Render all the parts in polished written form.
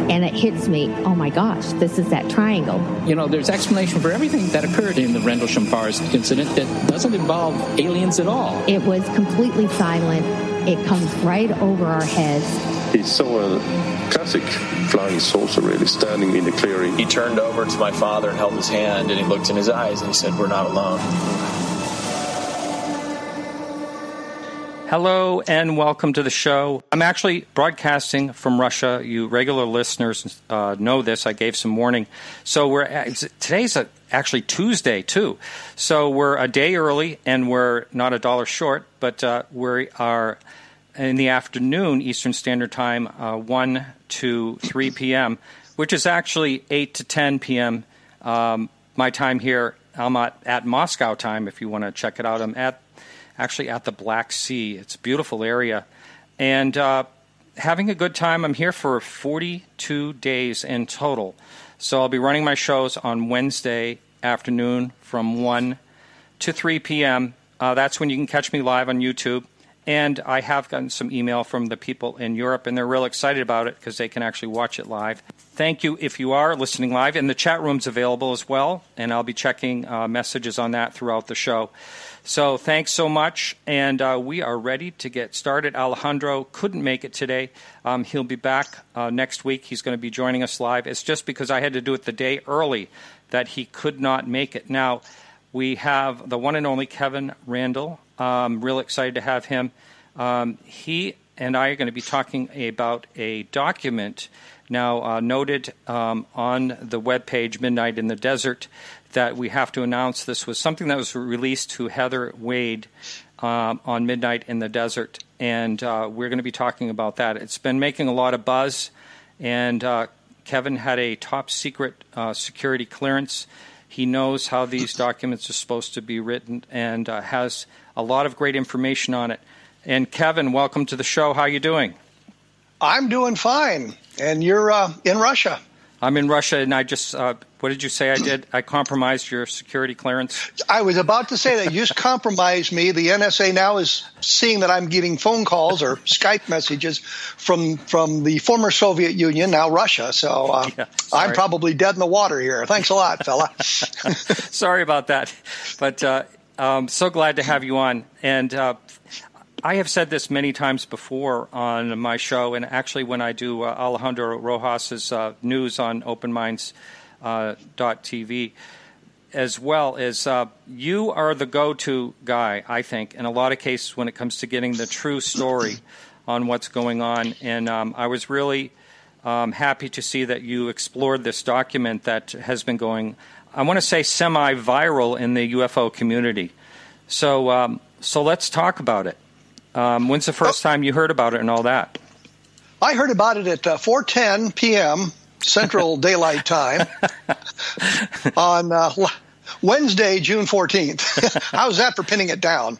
and it hits me, oh my gosh, this is that triangle. There's explanation for everything that occurred in the Rendlesham Forest incident that doesn't involve aliens at all. It was completely silent. It comes right over our heads. He saw a classic flying saucer really standing in the clearing. He turned over to my father and held his hand, and he looked in his eyes and he said, "We're not alone." Hello and welcome to the show. I'm actually broadcasting from Russia. You regular listeners know this. I gave some warning. So today's actually Tuesday too. So we're a day early and we're not a dollar short, but we are in the afternoon Eastern Standard Time, 1 to 3 p.m., which is actually 8 to 10 p.m. My time here. I'm at Moscow time if you want to check it out. I'm actually at the Black Sea. It's a beautiful area. And having a good time. I'm here for 42 days in total. So I'll be running my shows on Wednesday afternoon from 1 to 3 p.m. That's when you can catch me live on YouTube. And I have gotten some email from the people in Europe, and they're real excited about it because they can actually watch it live. Thank you if you are listening live. And the chat room's available as well, and I'll be checking messages on that throughout the show. So thanks so much, and we are ready to get started. Alejandro couldn't make it today. He'll be back next week. He's going to be joining us live. It's just because I had to do it the day early that he could not make it. Now, we have the one and only Kevin Randle. Real excited to have him. He and I are going to be talking about a document now noted on the webpage Midnight in the Desert that we have to announce. This was something that was released to Heather Wade on Midnight in the Desert, and we're going to be talking about that. It's been making a lot of buzz, and Kevin had a top secret security clearance. He knows how these documents are supposed to be written and has a lot of great information on it. And Kevin, welcome to the show. How are you doing? I'm doing fine. And you're in Russia. I'm in Russia, and I just, what did you say I did? I compromised your security clearance? I was about to say that you just compromised me. The NSA now is seeing that I'm getting phone calls or Skype messages from the former Soviet Union, now Russia. So I'm probably dead in the water here. Thanks a lot, fella. Sorry about that. But I'm so glad to have you on. And I have said this many times before on my show, and actually when I do Alejandro Rojas's news on openminds.tv, as well as you are the go-to guy, I think, in a lot of cases when it comes to getting the true story on what's going on. And I was really happy to see that you explored this document that has been going, I want to say, semi-viral in the UFO community. So let's talk about it. When's the first time you heard about it and all that? I heard about it at 4:10 p.m. Central Daylight Time on Wednesday, June 14th. How's that for pinning it down?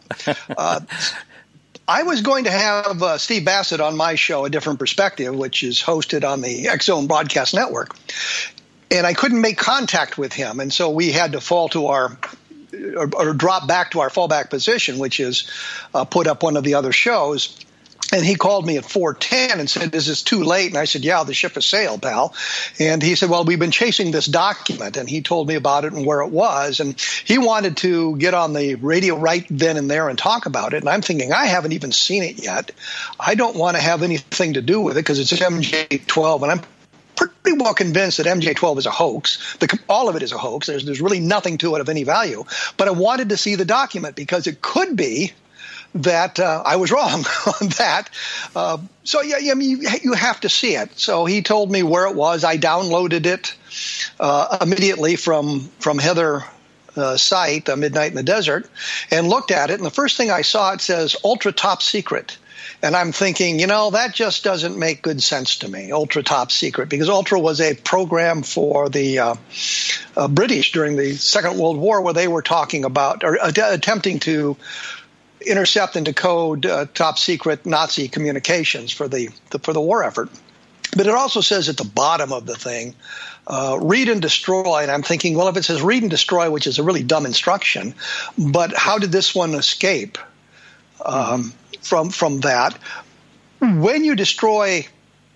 I was going to have Steve Bassett on my show, A Different Perspective, which is hosted on the X-Zone Broadcast Network. And I couldn't make contact with him, and so we had to fall to our or drop back to our fallback position, which is put up one of the other shows. And he called me at 4:10 and said, "Is this too late?" And I said, "Yeah, the ship has sailed, pal." And he said, "Well, we've been chasing this document." And he told me about it and where it was. And he wanted to get on the radio right then and there and talk about it. And I'm thinking, I haven't even seen it yet. I don't want to have anything to do with it because it's MJ-12, and I'm pretty well convinced that MJ-12 is a hoax. All of it is a hoax. There's really nothing to it of any value. But I wanted to see the document because it could be that I was wrong on that. So, yeah, I mean, you have to see it. So he told me where it was. I downloaded it immediately from Heather site, Midnight in the Desert, and looked at it. And the first thing I saw, it says ultra top secret. And I'm thinking, that just doesn't make good sense to me, ultra top secret, because Ultra was a program for the British during the Second World War where they were talking about or attempting to intercept and decode top secret Nazi communications for the war effort. But it also says at the bottom of the thing, read and destroy. And I'm thinking, well, if it says read and destroy, which is a really dumb instruction, but how did this one escape from that? When you destroy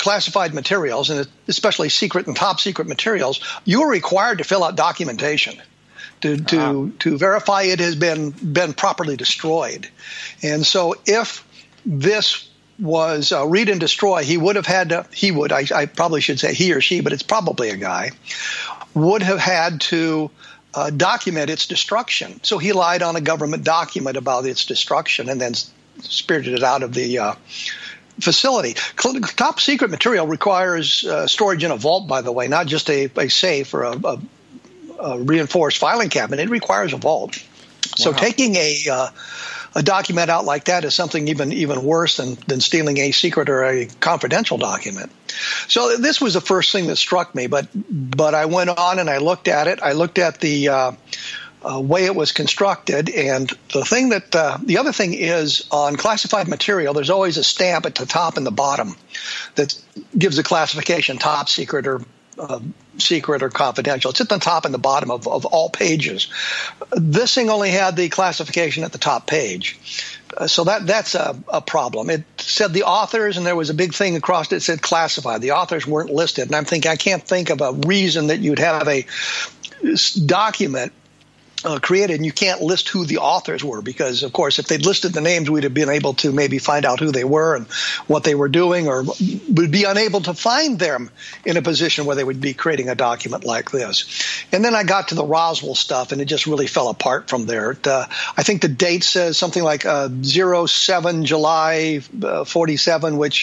classified materials, and especially secret and top secret materials, you are required to fill out documentation to verify it has been properly destroyed. And so if this was read and destroy, he would have had to, I probably should say he or she, but it's probably a guy, would have had to document its destruction. So he lied on a government document about its destruction and then spirited it out of the facility. Top secret material requires storage in a vault, by the way, not just a safe or a reinforced filing cabinet. It requires a vault. So taking a document out like that is something even worse than stealing a secret or a confidential document. So this was the first thing that struck me, but I went on and I looked at it. I looked at the way it was constructed, and the other thing is on classified material, there's always a stamp at the top and the bottom that gives the classification top secret or secret or confidential. It's at the top and the bottom of all pages. This thing only had the classification at the top page. So that's a problem. It said the authors, and there was a big thing across it that said classified. The authors weren't listed. And I'm thinking, I can't think of a reason that you'd have a document created and you can't list who the authors were, because, of course, if they'd listed the names, we'd have been able to maybe find out who they were and what they were doing, or would be unable to find them in a position where they would be creating a document like this. And then I got to the Roswell stuff, and it just really fell apart from there. I think the date says something like 07 July 47, or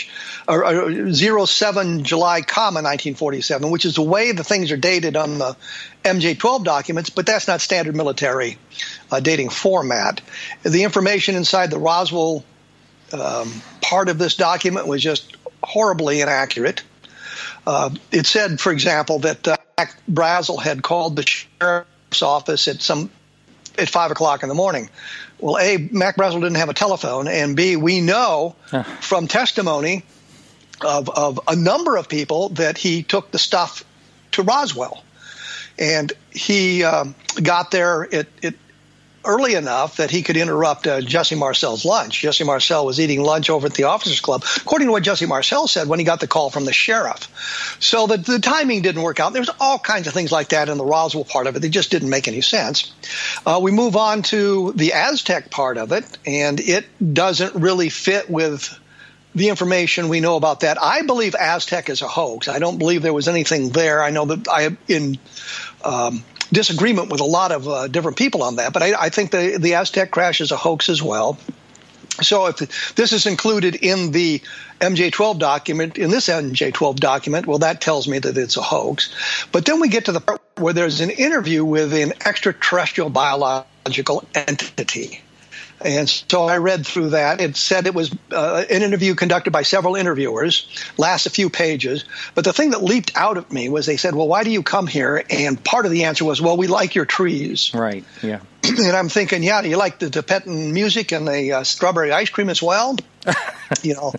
07 July, 1947, which is the way the things are dated on the MJ-12 documents, but that's not standard military dating format. The information inside the Roswell part of this document was just horribly inaccurate. It said, for example, that Mac Brazel had called the sheriff's office at 5 o'clock in the morning. Well, A, Mac Brazel didn't have a telephone, and B, we know from testimony of a number of people that he took the stuff to Roswell. And he got there early enough that he could interrupt Jesse Marcel's lunch. Jesse Marcel was eating lunch over at the Officers Club, according to what Jesse Marcel said when he got the call from the sheriff. So the timing didn't work out. There's all kinds of things like that in the Roswell part of it. They just didn't make any sense. We move on to the Aztec part of it, and it doesn't really fit with the information we know about that. I believe Aztec is a hoax. I don't believe there was anything there. I know that I am in disagreement with a lot of different people on that, but I think the Aztec crash is a hoax as well. So if this is included in the MJ-12 document, in this MJ-12 document, well, that tells me that it's a hoax. But then we get to the part where there's an interview with an extraterrestrial biological entity. And so I read through that. It said it was an interview conducted by several interviewers, lasts a few pages. But the thing that leaped out at me was they said, well, why do you come here? And part of the answer was, well, we like your trees. Right, yeah. And I'm thinking, yeah, do you like the Tibetan music and the strawberry ice cream as well? You know,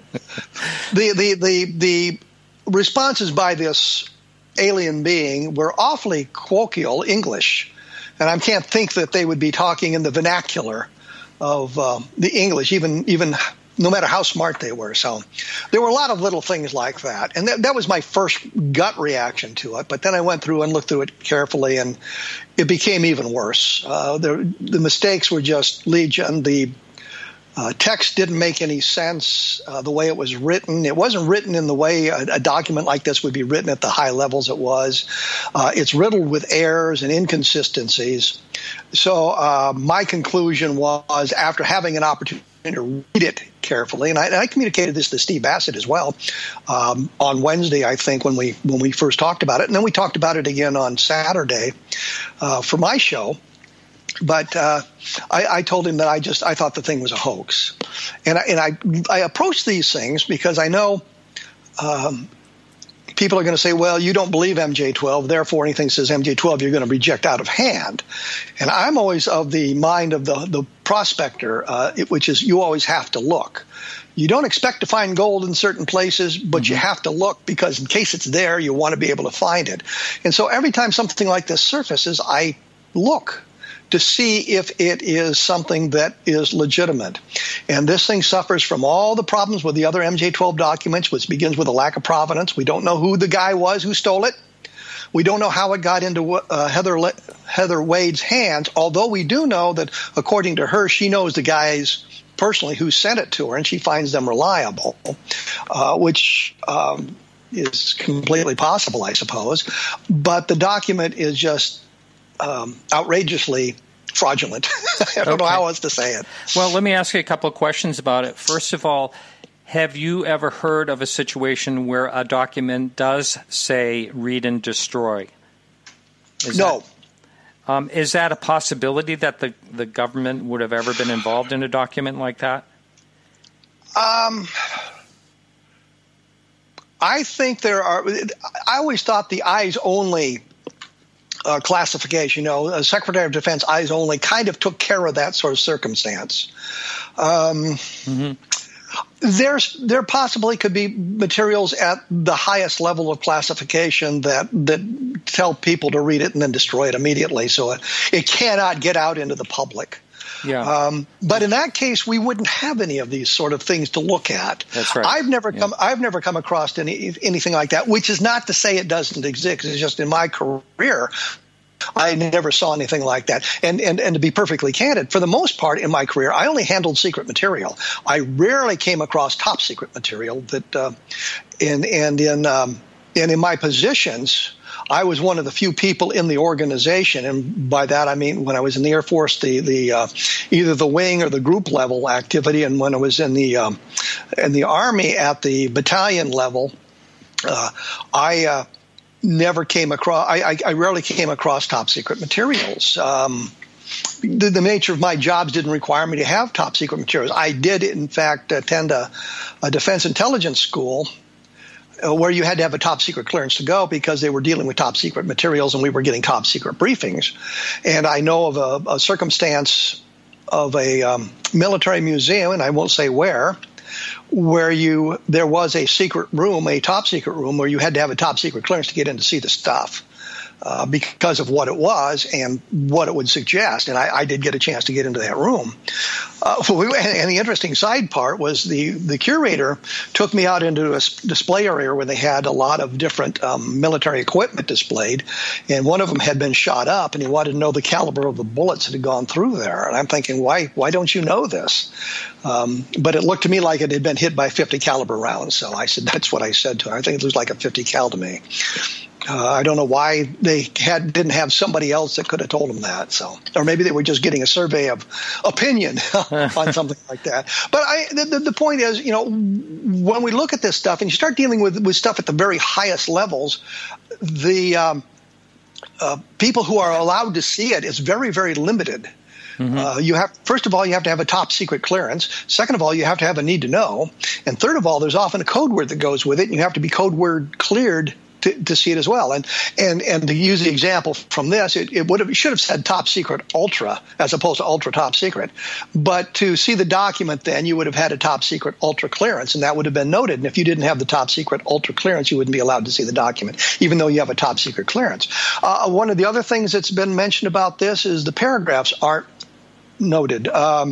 the responses by this alien being were awfully colloquial English. And I can't think that they would be talking in the vernacular of the English, even no matter how smart they were. So there were a lot of little things like that. And that was my first gut reaction to it. But then I went through and looked through it carefully, and it became even worse. The mistakes were just legion. The text didn't make any sense the way it was written. It wasn't written in the way a document like this would be written at the high levels it was. It's riddled with errors and inconsistencies. So my conclusion was, after having an opportunity to read it carefully, and I communicated this to Steve Bassett as well on Wednesday, I think, when we first talked about it, and then we talked about it again on Saturday for my show. But I told him that I thought the thing was a hoax, and I approach these things because I know people are going to say, well, you don't believe MJ-12, therefore anything that says MJ-12 you're going to reject out of hand. And I'm always of the mind of the prospector, which is you always have to look. You don't expect to find gold in certain places, but you have to look, because in case it's there, you want to be able to find it. And so every time something like this surfaces, I look to see if it is something that is legitimate. And this thing suffers from all the problems with the other MJ-12 documents, which begins with a lack of provenance. We don't know who the guy was who stole it. We don't know how it got into Heather Wade's hands, although we do know that, according to her, she knows the guys personally who sent it to her, and she finds them reliable, which is completely possible, I suppose. But the document is just outrageously fraudulent. I don't know how else to say it. Well, let me ask you a couple of questions about it. First of all, have you ever heard of a situation where a document does say read and destroy? No. Is that a possibility that the government would have ever been involved in a document like that? I think there are. I always thought the eyes only classification, Secretary of Defense eyes only kind of took care of that sort of circumstance. There possibly could be materials at the highest level of classification that tell people to read it and then destroy it immediately, so it cannot get out into the public. Yeah. But in that case, we wouldn't have any of these sort of things to look at. That's right. I've never come across anything like that, which is not to say it doesn't exist. It's just in my career, I never saw anything like that. And to be perfectly candid, for the most part in my career, I only handled secret material. I rarely came across top secret material that, in my positions, I was one of the few people in the organization, and by that I mean when I was in the Air Force, the either the wing or the group level activity, and when I was in the Army at the battalion level, I never came across. I rarely came across top secret materials. The nature of my jobs didn't require me to have top secret materials. I did, in fact, attend a defense intelligence school where you had to have a top secret clearance to go because they were dealing with top secret materials and we were getting top secret briefings. And I know of a circumstance of a military museum, and I won't say where there was a secret room, a top secret room, where you had to have a top secret clearance to get in to see the stuff. Because of what it was and what it would suggest. And I did get a chance to get into that room. And the interesting side part was the curator took me out into a display area where they had a lot of different military equipment displayed. And one of them had been shot up, and he wanted to know the caliber of the bullets that had gone through there. And I'm thinking, why don't you know this? But it looked to me like it had been hit by 50 caliber rounds. So I said, that's what I said to her. I think it was like a 50 cal to me. I don't know why they didn't have somebody else that could have told them that. So, or maybe they were just getting a survey of opinion on something like that. But the point is, when we look at this stuff and you start dealing with stuff at the very highest levels, the people who are allowed to see it is very, very limited. Mm-hmm. First of all, you have to have a top secret clearance. Second of all, you have to have a need to know. And third of all, there's often a code word that goes with it, and you have to be code word cleared to see it as well. And to use the example from this, it should have said top secret ultra as opposed to ultra top secret. But to see the document, then you would have had a top secret ultra clearance, and that would have been noted. And if you didn't have the top secret ultra clearance, you wouldn't be allowed to see the document, even though you have a top secret clearance. One of the other things that's been mentioned about this is the paragraphs aren't noted.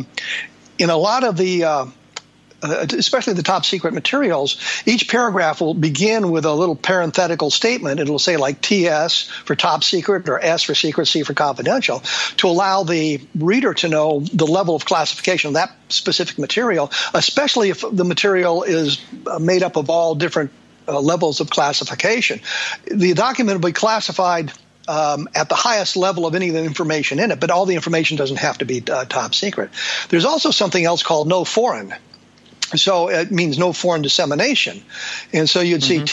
In a lot of the especially the top secret materials, each paragraph will begin with a little parenthetical statement. It will say like TS for top secret or S for secret, C for confidential, to allow the reader to know the level of classification of that specific material, especially if the material is made up of all different levels of classification. The document will be classified at the highest level of any of the information in it, but all the information doesn't have to be top secret. There's also something else called no foreign. So it means no foreign dissemination. And so you'd see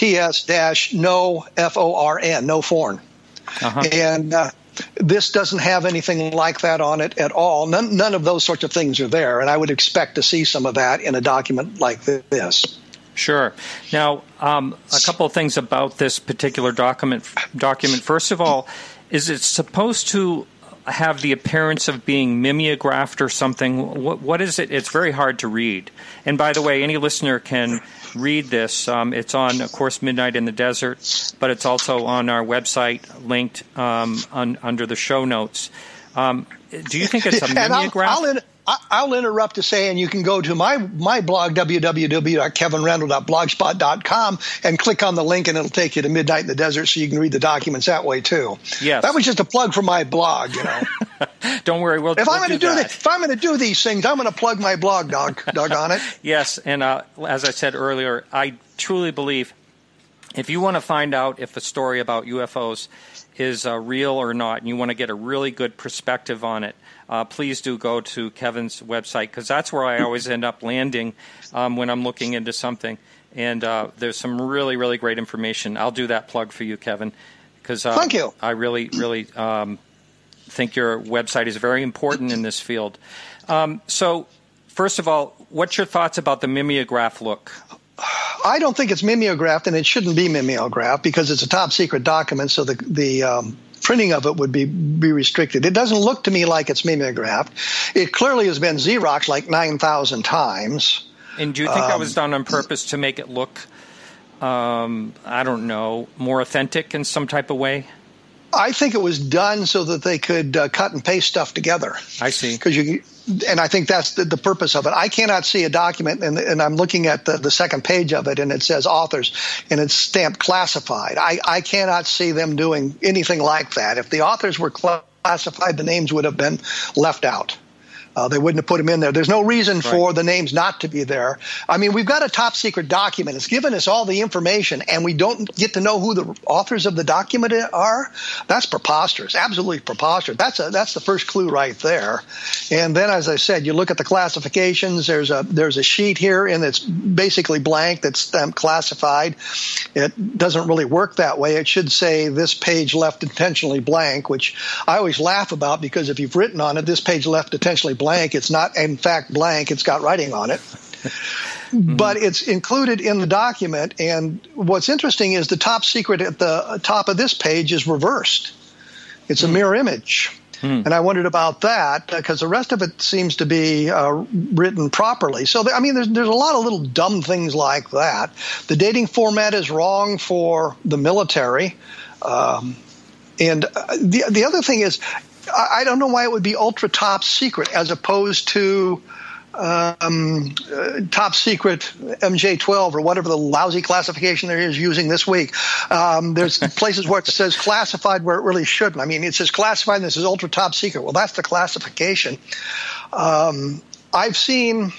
TS-no FORN, no foreign. Uh-huh. And this doesn't have anything like that on it at all. None of those sorts of things are there. And I would expect to see some of that in a document like this. Sure. Now, a couple of things about this particular document. First of all, is it supposed to have the appearance of being mimeographed or something? What is it? It's very hard to read. And by the way, any listener can read this. It's on, of course, Midnight in the Desert, but it's also on our website linked under the show notes. Do you think it's a mimeograph? I'll interrupt to say, and you can go to my blog, www.kevinrandle.blogspot.com, and click on the link, and it'll take you to Midnight in the Desert, so you can read the documents that way too. Yes, that was just a plug for my blog. Don't worry, if I'm going to do these things, I'm going to plug my blog, doggone it. Yes, and as I said earlier, I truly believe if you want to find out if a story about UFOs is real or not, and you want to get a really good perspective on it, please do go to Kevin's website, because that's where I always end up landing when I'm looking into something. And there's some really, really great information. I'll do that plug for you, Kevin, because thank you. I really, really think your website is very important in this field. So, first of all, what's your thoughts about the mimeograph look? I don't think it's mimeographed, and it shouldn't be mimeographed because it's a top secret document, so the printing of it would be restricted. It doesn't look to me like it's mimeographed. It clearly has been Xeroxed like 9,000 times. And do you think that was done on purpose to make it look, I don't know, more authentic in some type of way? I think it was done so that they could cut and paste stuff together. I see. And I think that's the purpose of it. I cannot see a document, and I'm looking at the second page of it, and it says authors, and it's stamped classified. I cannot see them doing anything like that. If the authors were classified, the names would have been left out. They wouldn't have put them in there. There's no reason for the names not to be there. I mean, we've got a top secret document. It's given us all the information, and we don't get to know who the authors of the document are. That's preposterous, absolutely preposterous. That's the first clue right there. And then, as I said, you look at the classifications. There's a sheet here, and it's basically blank. That's stamped classified. It doesn't really work that way. It should say this page left intentionally blank, which I always laugh about, because if you've written on it, this page left intentionally blank, it's not, in fact, blank. It's got writing on it. But it's included in the document. And what's interesting is the top secret at the top of this page is reversed. It's a mirror image. And I wondered about that because the rest of it seems to be written properly. So, there's a lot of little dumb things like that. The dating format is wrong for the military. And the other thing is, I don't know why it would be ultra top secret as opposed to top secret MJ12 or whatever the lousy classification there is using this week. There's places where it says classified where it really shouldn't. I mean, it says classified and this is ultra top secret. Well, that's the classification. I've seen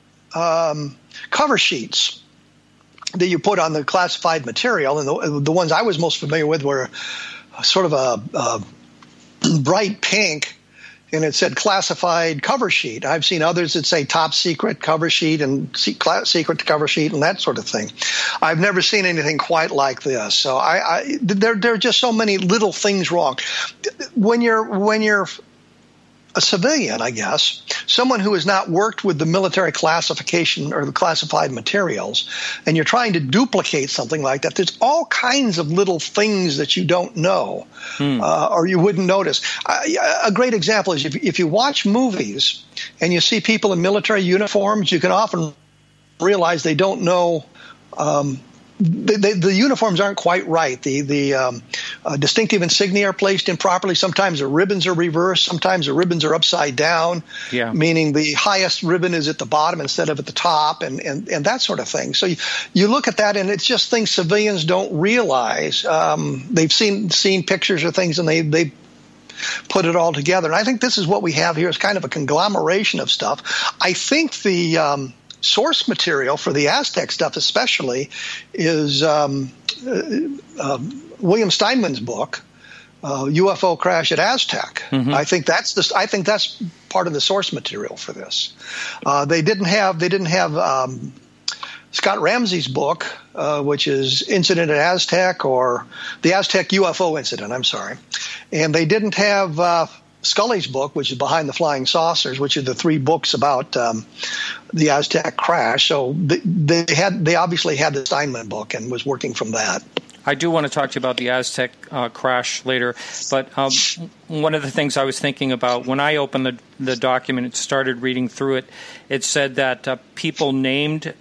cover sheets that you put on the classified material, and the ones I was most familiar with were sort of a bright pink, and it said classified cover sheet. I've seen others that say top secret cover sheet and secret cover sheet and that sort of thing. I've never seen anything quite like this. So there are just so many little things wrong. When you're a civilian, I guess, someone who has not worked with the military classification or the classified materials, and you're trying to duplicate something like that, there's all kinds of little things that you don't know or you wouldn't notice. A great example is if you watch movies and you see people in military uniforms, you can often realize they don't know the uniforms aren't quite right. The distinctive insignia are placed improperly. Sometimes the ribbons are reversed. Sometimes the ribbons are upside down, meaning the highest ribbon is at the bottom instead of at the top, and that sort of thing. So you look at that, and it's just things civilians don't realize. They've seen pictures of things, and they put it all together. And I think this is what we have here is kind of a conglomeration of stuff. I think the source material for the Aztec stuff especially is William Steinman's book, UFO Crash at Aztec. I think that's part of the source material for this. They didn't have Scott Ramsey's book, which is Incident at Aztec, or the Aztec UFO Incident, I'm sorry. And they didn't have Scully's book, which is Behind the Flying Saucers, which are the three books about the Aztec crash. So they obviously had the Steinman book and was working from that. I do want to talk to you about the Aztec crash later, but one of the things I was thinking about when I opened the document and started reading through it, it said that people named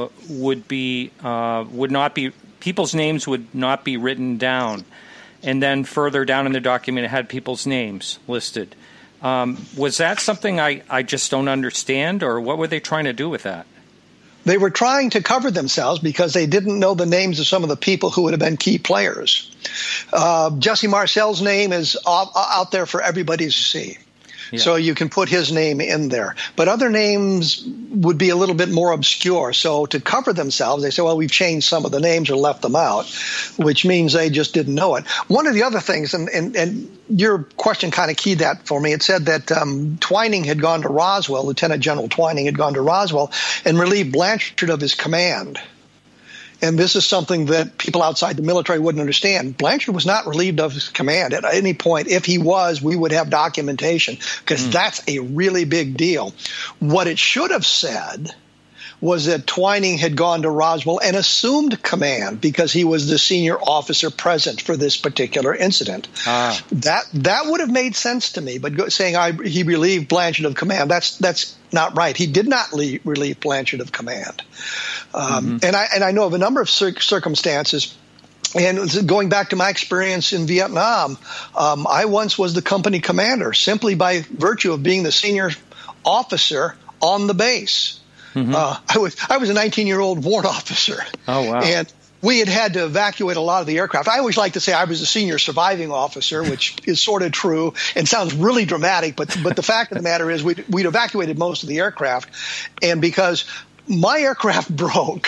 people's names would not be written down. And then further down in the document, it had people's names listed. Was that something I just don't understand, or what were they trying to do with that? They were trying to cover themselves because they didn't know the names of some of the people who would have been key players. Jesse Marcel's name is out there for everybody to see. Yeah. So you can put his name in there. But other names would be a little bit more obscure. So to cover themselves, they say, well, we've changed some of the names or left them out, which means they just didn't know it. One of the other things, and your question kind of keyed that for me, it said that Twining had gone to Roswell, Lieutenant General Twining had gone to Roswell and relieved Blanchard of his command. And this is something that people outside the military wouldn't understand. Blanchard was not relieved of his command at any point. If he was, we would have documentation, because that's a really big deal. What it should have said was that Twining had gone to Roswell and assumed command because he was the senior officer present for this particular incident. That would have made sense to me. But saying he relieved Blanchard of command, that's not right. He did not relieve Blanchard of command. And I know of a number of circumstances. And going back to my experience in Vietnam, I once was the company commander simply by virtue of being the senior officer on the base. I was a 19-year-old warrant officer. Oh, wow. And we had to evacuate a lot of the aircraft. I always like to say I was a senior surviving officer, which is sort of true and sounds really dramatic. But the fact of the matter is we'd evacuated most of the aircraft. And because my aircraft broke,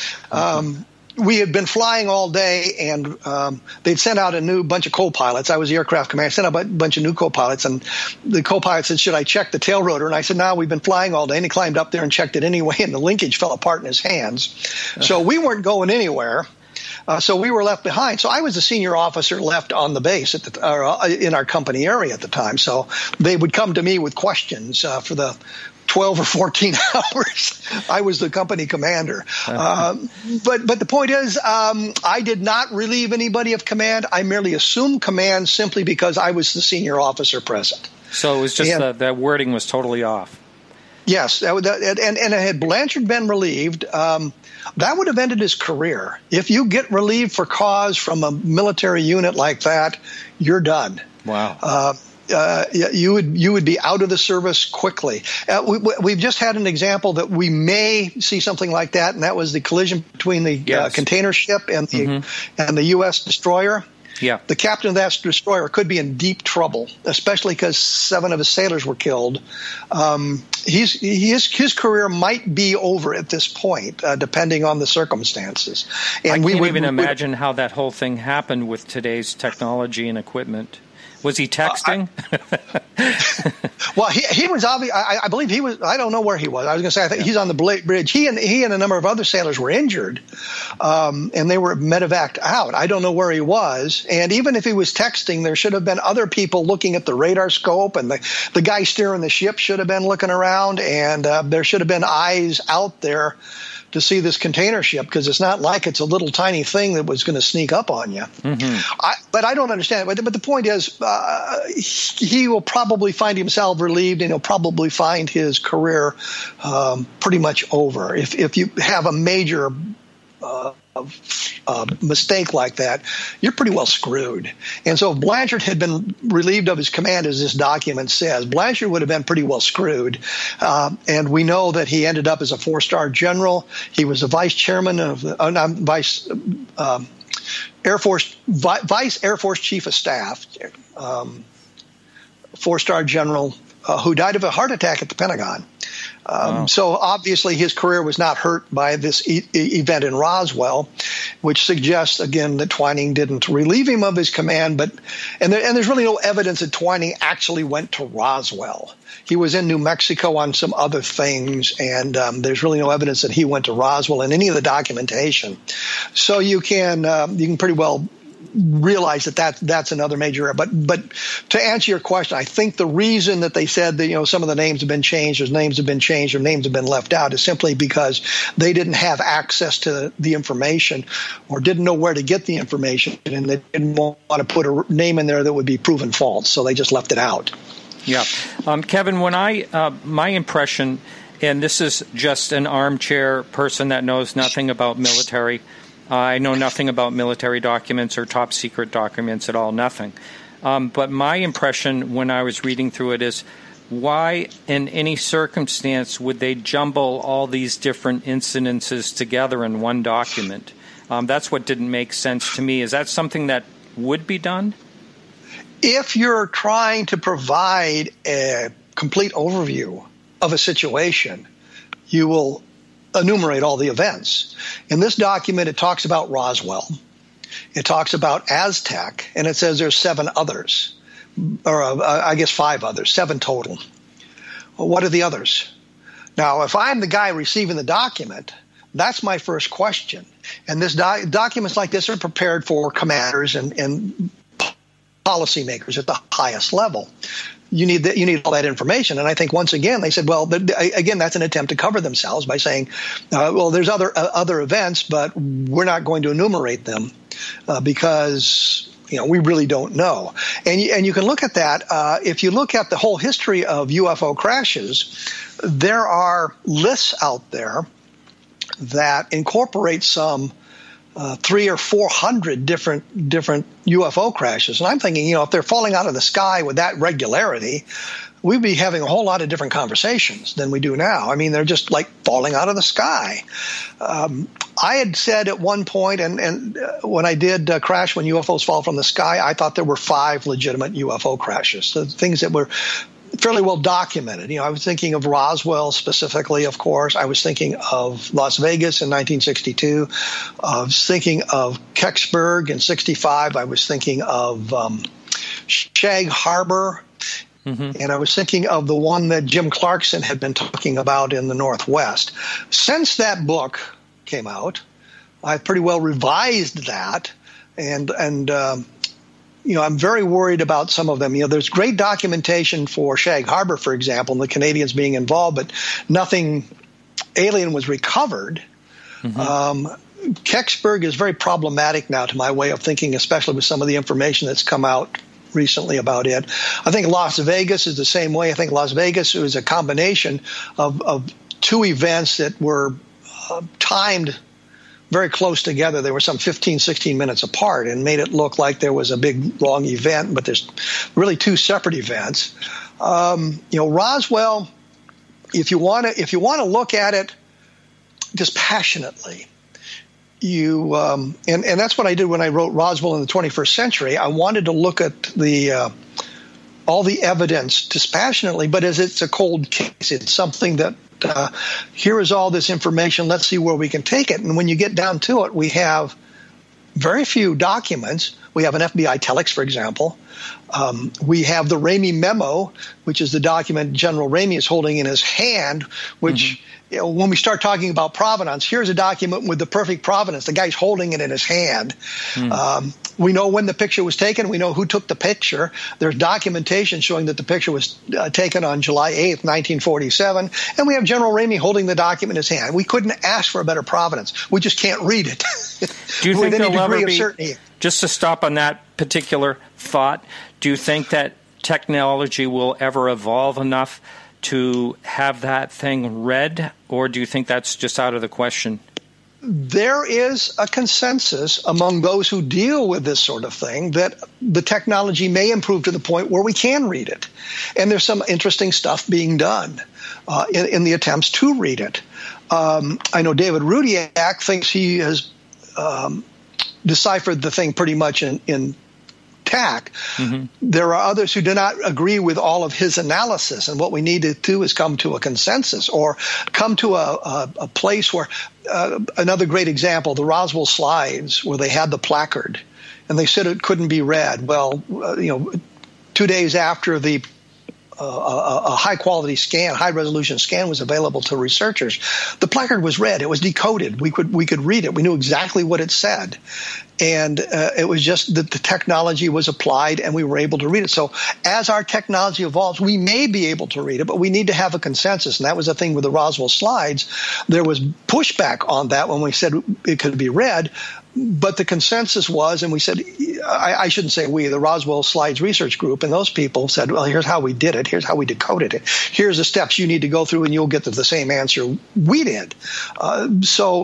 we had been flying all day, and they'd sent out a new bunch of co-pilots. I was the aircraft commander. I sent out a bunch of new co-pilots, and the co-pilot said, should I check the tail rotor? And I said, no, we've been flying all day. And he climbed up there and checked it anyway, and the linkage fell apart in his hands. So we weren't going anywhere. So we were left behind. So I was the senior officer left on the base in our company area at the time. So they would come to me with questions for the 12 or 14 hours. I was the company commander. But the point is, I did not relieve anybody of command. I merely assumed command simply because I was the senior officer present. So it was just that wording was totally off. Yes. And had Blanchard been relieved, that would have ended his career. If you get relieved for cause from a military unit like that, you're done. Wow. You would be out of the service quickly. We've just had an example that we may see something like that, and that was the collision between the container ship and the U.S. destroyer. Yeah. The captain of that destroyer could be in deep trouble, especially because 7 of his sailors were killed. His career might be over at this point, depending on the circumstances. And I can't even imagine how that whole thing happened with today's technology and equipment. Was he texting? Well, he was obvious. I believe he was. I don't know where he was. I was going to say I think he's on the bridge. He and a number of other sailors were injured, and they were medevaced out. I don't know where he was. And even if he was texting, there should have been other people looking at the radar scope, and the guy steering the ship should have been looking around, and there should have been eyes out there to see this container ship, because it's not like it's a little tiny thing that was going to sneak up on you. But I don't understand it. But the point is, he will probably find himself relieved, and he'll probably find his career pretty much over. If you have a major mistake like that, you're pretty well screwed. And so if Blanchard had been relieved of his command, as this document says, Blanchard would have been pretty well screwed. And we know that he ended up as a 4-star general. He was the vice chairman of vice Air Force chief of staff, 4-star general who died of a heart attack at the Pentagon. Wow. So obviously his career was not hurt by this event in Roswell, which suggests, again, that Twining didn't relieve him of his command. And there's really no evidence that Twining actually went to Roswell. He was in New Mexico on some other things, and there's really no evidence that he went to Roswell in any of the documentation. So you can pretty well realize that's another major error. But to answer your question, I think the reason that they said that some of the names have been changed, or names have been left out, is simply because they didn't have access to the information, or didn't know where to get the information, and they didn't want to put a name in there that would be proven false, so they just left it out. Yeah, Kevin, when my impression, and this is just an armchair person that knows nothing about military. I know nothing about military documents or top secret documents at all, nothing. But my impression when I was reading through it is, why in any circumstance would they jumble all these different incidences together in one document? That's what didn't make sense to me. Is that something that would be done? If you're trying to provide a complete overview of a situation, you will enumerate all the events. In this document, it talks about Roswell. It talks about Aztec, and it says there's 7 others. Or I guess 5 others, 7 total. Well, what are the others? Now, if I'm the guy receiving the document, that's my first question. And this documents like this are prepared for commanders and policymakers at the highest level. You need all that information. And I think once again they said, well, again, that's an attempt to cover themselves by saying, well, there's other events, but we're not going to enumerate them because we really don't know. And you can look at that. If you look at the whole history of UFO crashes, there are lists out there that incorporate some 300 or 400 different UFO crashes. And I'm thinking, if they're falling out of the sky with that regularity, we'd be having a whole lot of different conversations than we do now. I mean, they're just like falling out of the sky. I had said at one point, and when I did Crash When UFOs Fall from the Sky, I thought there were 5 legitimate UFO crashes, so things that were fairly well documented. I was thinking of Roswell specifically, of course. I was thinking of Las Vegas in 1962. I was thinking of Kecksburg in 65. I was thinking of Shag Harbor. Mm-hmm. And I was thinking of the one that Jim Clarkson had been talking about in the Northwest. Since that book came out, I've pretty well revised that, and I'm very worried about some of them. There's great documentation for Shag Harbor, for example, and the Canadians being involved, but nothing alien was recovered. Mm-hmm. Kecksburg is very problematic now to my way of thinking, especially with some of the information that's come out recently about it. I think Las Vegas is the same way. I think Las Vegas was a combination of 2 events that were timed very close together. They were some 15, 16 minutes apart and made it look like there was a big, long event, but there's really 2 separate events. Roswell, if you want to look at it dispassionately, and that's what I did when I wrote Roswell in the 21st Century. I wanted to look at all the evidence dispassionately, but as it's a cold case, it's something that here is all this information. Let's see where we can take it. And when you get down to it, we have very few documents. We have an FBI telex, for example. We have the Ramey memo, which is the document General Ramey is holding in his hand, which when we start talking about provenance, here's a document with the perfect provenance. The guy's holding it in his hand. We know when the picture was taken. We know who took the picture. There's documentation showing that the picture was taken on July 8th, 1947. And we have General Ramey holding the document in his hand. We couldn't ask for a better provenance. We just can't read it. Do you think there'll ever be, just to stop on that particular thought, do you think that technology will ever evolve enough to have that thing read, or do you think that's just out of the question? There is a consensus among those who deal with this sort of thing that the technology may improve to the point where we can read it. And there's some interesting stuff being done in the attempts to read it. I know David Rudiak thinks he has deciphered the thing pretty much in TAC. Mm-hmm. There are others who do not agree with all of his analysis, and what we need to do is come to a consensus or come to a place where another great example, the Roswell slides, where they had the placard and they said it couldn't be read. Well, 2 days after the a high-quality scan, high-resolution scan was available to researchers, the placard was read. It was decoded. We could read it. We knew exactly what it said. And it was just that the technology was applied and we were able to read it. So as our technology evolves, we may be able to read it, but we need to have a consensus. And that was the thing with the Roswell slides. There was pushback on that when we said it could be read. But the consensus was, and we said, I shouldn't say we, the Roswell Slides Research Group, and those people said, well, here's how we did it. Here's how we decoded it. Here's the steps you need to go through, and you'll get to the same answer we did.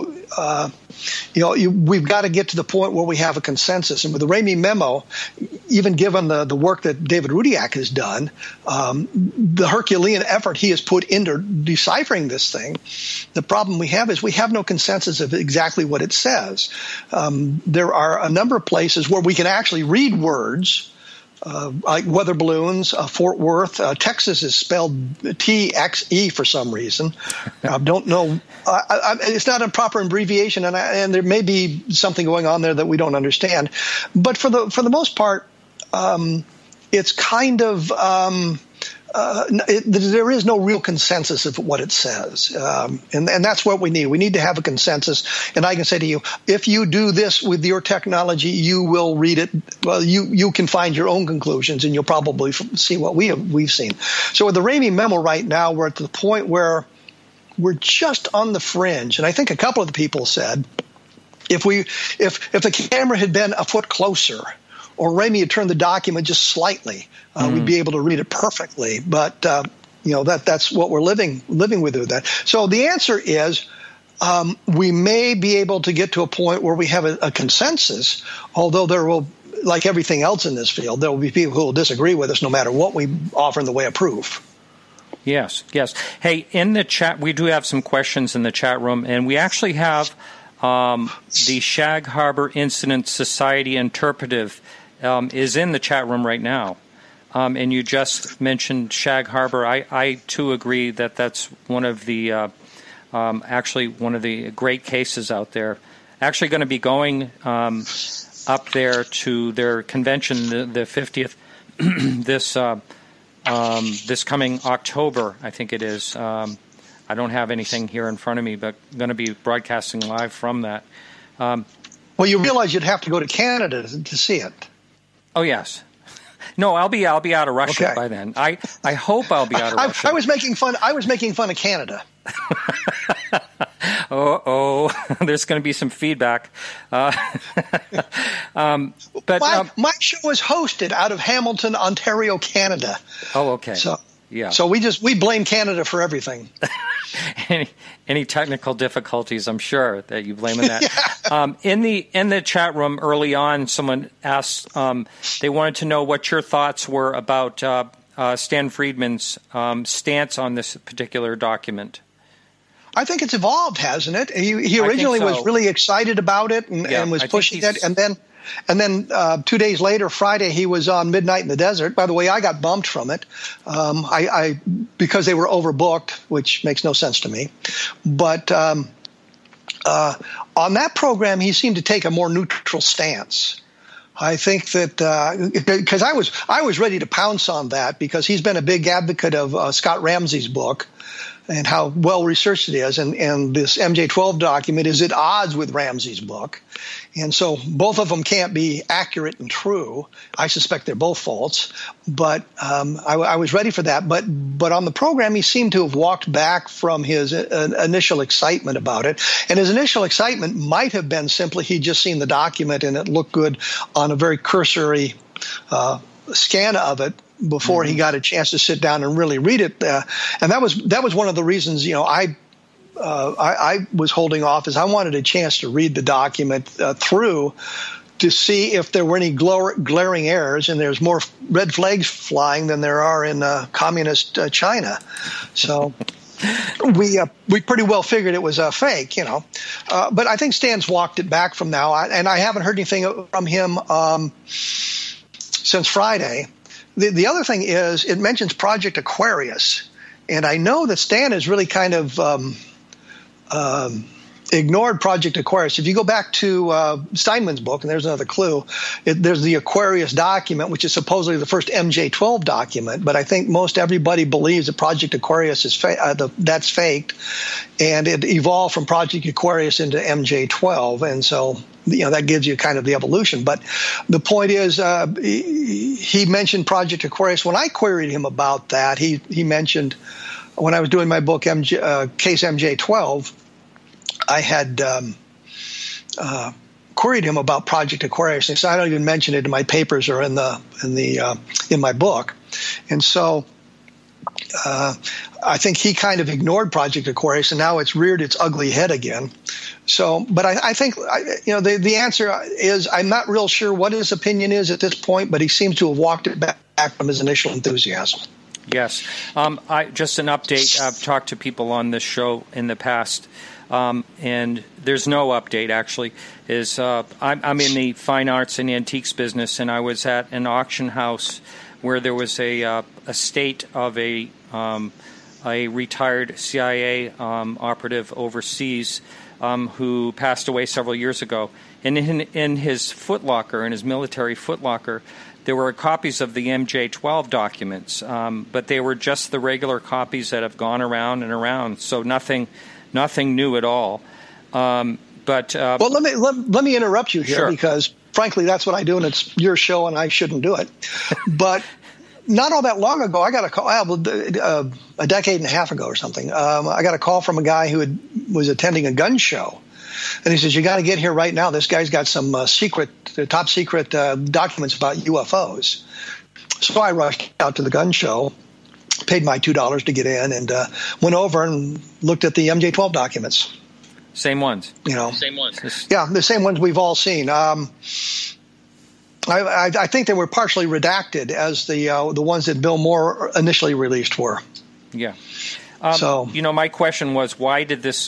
We've got to get to the point where we have a consensus. And with the Ramey memo, even given the work that David Rudiak has done, the Herculean effort he has put into deciphering this thing, the problem we have is we have no consensus of exactly what it says. There are a number of places where we can actually read words, like weather balloons, Fort Worth. Texas is spelled TXE for some reason. I don't know. It's not a proper abbreviation, and there may be something going on there that we don't understand. But for the most part, it's kind of there is no real consensus of what it says, and that's what we need. We need to have a consensus. And I can say to you, if you do this with your technology, you will read it. Well, you can find your own conclusions, and you'll probably see what we've seen. So with the Ramey memo right now, we're at the point where we're just on the fringe. And I think a couple of the people said, if the camera had been a foot closer, or Ramey had turned the document just slightly, we'd be able to read it perfectly. But that's what we're living with that. So the answer is we may be able to get to a point where we have a consensus, although there will, like everything else in this field, there will be people who will disagree with us no matter what we offer in the way of proof. Yes. Hey, in the chat, we do have some questions in the chat room, and we actually have the Shag Harbor Incident Society Interpretive is in the chat room right now. And you just mentioned Shag Harbor. I too agree that that's one of the actually one of the great cases out there. Actually going to be going up there to their convention, the 50th, this coming October, I think it is. I don't have anything here in front of me, but going to be broadcasting live from that. Well, you realize you'd have to go to Canada to see it. Oh, yes. No, I'll be out of Russia by then. I hope I'll be out of Russia. I was making fun of Canada. There's going to be some feedback. But my show is hosted out of Hamilton, Ontario, Canada. Oh, okay. So we blame Canada for everything. Any technical difficulties, I'm sure that you blame that. Yeah. In the chat room early on, someone asked, they wanted to know what your thoughts were about Stan Friedman's stance on this particular document. I think it's evolved, hasn't it? He originally was really excited about it and was pushing it, and then 2 days later, Friday, he was on Midnight in the Desert. By the way, I got bumped from it because they were overbooked, which makes no sense to me. But on that program, he seemed to take a more neutral stance. I think that because I was ready to pounce on that because he's been a big advocate of Scott Ramsey's book and how well researched it is, and this MJ12 document is at odds with Ramsey's book, and so both of them can't be accurate and true. I suspect they're both false, but I was ready for that. But on the program, he seemed to have walked back from his initial excitement about it, and his initial excitement might have been simply he'd just seen the document and it looked good on a very cursory scan of it before he got a chance to sit down and really read it. And that was one of the reasons, I was holding off, is I wanted a chance to read the document through to see if there were any glaring errors, and there's more red flags flying than there are in communist China. So we pretty well figured it was a fake, but I think Stan's walked it back from now, and I haven't heard anything from him since Friday. The other thing is it mentions Project Aquarius, and I know that Stan has really kind of ignored Project Aquarius. If you go back to Steinman's book, and there's another clue, there's the Aquarius document, which is supposedly the first MJ12 document, but I think most everybody believes that Project Aquarius is that's faked, and it evolved from Project Aquarius into MJ12, and so that gives you kind of the evolution. But the point is, he mentioned Project Aquarius. When I queried him about that, he mentioned, when I was doing my book Case MJ12, I had queried him about Project Aquarius, and so I don't even mention it in my papers or in my book. And so I think he kind of ignored Project Aquarius, and now it's reared its ugly head again. So, but I think, the answer is I'm not real sure what his opinion is at this point, but he seems to have walked it back from his initial enthusiasm. Yes. Just an update. I've talked to people on this show in the past, and there's no update, actually. I'm in the fine arts and antiques business, and I was at an auction house where there was a estate of a retired CIA operative overseas who passed away several years ago. And in his footlocker, in his military footlocker, there were copies of the MJ-12 documents, but they were just the regular copies that have gone around and around, so nothing new at all. Well, let me interrupt you here, sure, because frankly, that's what I do, and it's your show, and I shouldn't do it. But not all that long ago, I got a call, a decade and a half ago or something. I got a call from a guy who was attending a gun show. And he says, you got to get here right now. This guy's got some top secret documents about UFOs. So I rushed out to the gun show, paid my $2 to get in, and went over and looked at the MJ-12 documents. Same ones. Same ones. Yeah, the same ones we've all seen. I think they were partially redacted, as the ones that Bill Moore initially released were. Yeah. My question was, why did this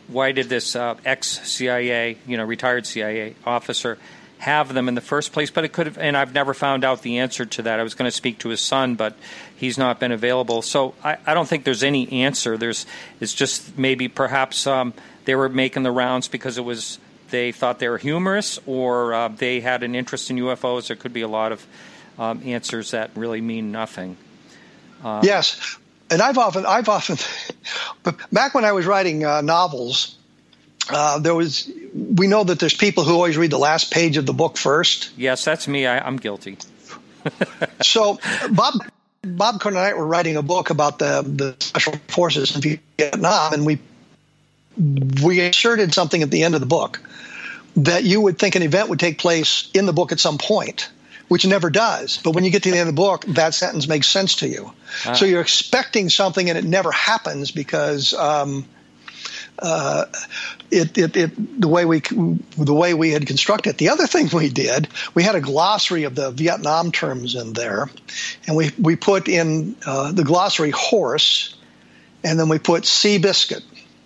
ex-CIA, retired CIA officer have them in the first place? But it could have, and I've never found out the answer to that. I was going to speak to his son, but he's not been available. So I don't think there's any answer. It's just maybe perhaps they were making the rounds because they thought they were humorous, or they had an interest in UFOs. There could be a lot of answers that really mean nothing. Yes. And I've often, back when I was writing novels, we know that there's people who always read the last page of the book first. Yes, that's me. I'm guilty. So Bob Cohn and I were writing a book about the special forces in Vietnam, and we inserted something at the end of the book that you would think an event would take place in the book at some point, which never does. But when you get to the end of the book, that sentence makes sense to you. So you're expecting something and it never happens because the way we had constructed it. The other thing we did, we had a glossary of the Vietnam terms in there, and we put in the glossary horse, and then we put sea biscuit.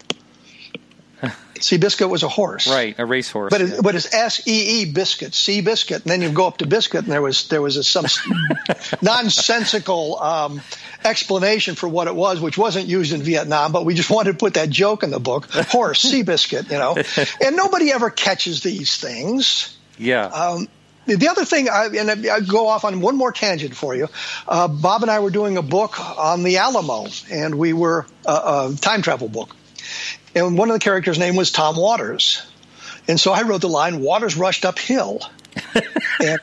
Sea biscuit was a horse, right? A racehorse, but it's SEE biscuit, sea biscuit, and then you go up to biscuit, and there was some nonsensical explanation for what it was, which wasn't used in Vietnam, but we just wanted to put that joke in the book: horse, sea biscuit, and nobody ever catches these things. Yeah. The other thing, I go off on one more tangent for you. Bob and I were doing a book on the Alamo, and we were a time travel book. And one of the characters' name was Tom Waters. And so I wrote the line, Waters rushed uphill. And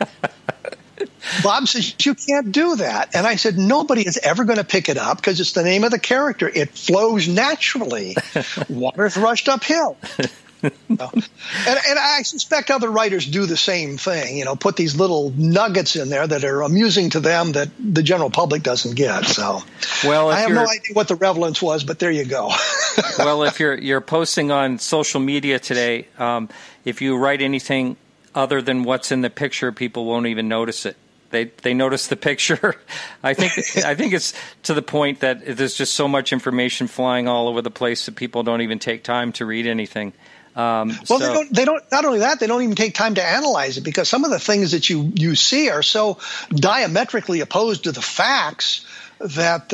Bob says, you can't do that. And I said, nobody is ever going to pick it up because it's the name of the character. It flows naturally. Waters rushed uphill. And I suspect other writers do the same thing, put these little nuggets in there that are amusing to them that the general public doesn't get. So I have no idea what the relevance was, but there you go. Well, if you're posting on social media today, if you write anything other than what's in the picture, people won't even notice it. They notice the picture. I think it's to the point that there's just so much information flying all over the place that people don't even take time to read anything. They don't. Not only that, they don't even take time to analyze it, because some of the things that you see are so diametrically opposed to the facts that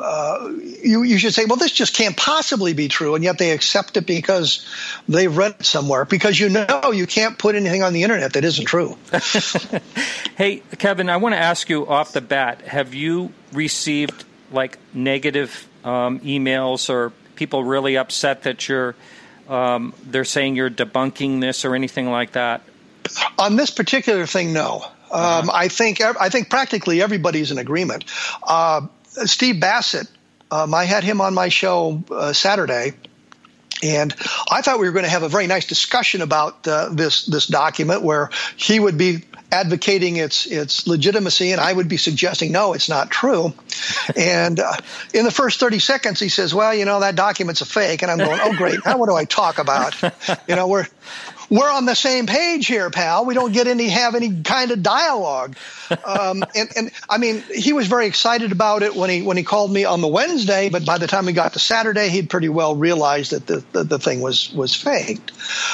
you should say, well, this just can't possibly be true, and yet they accept it because they've read it somewhere, because you can't put anything on the internet that isn't true. Hey, Kevin, I want to ask you off the bat, have you received negative emails or people really upset that they're saying you're debunking this or anything like that? On this particular thing, no. I think practically everybody's in agreement. Steve Bassett, I had him on my show Saturday, and I thought we were going to have a very nice discussion about this document where he would be advocating its legitimacy, and I would be suggesting, no, it's not true. And in the first 30 seconds, he says, well, that document's a fake. And I'm going, oh, great. Now what do I talk about? We're on the same page here, pal. We don't have any kind of dialogue. And I mean, he was very excited about it when he called me on the Wednesday, but by the time we got to Saturday, he'd pretty well realized that the thing was faked.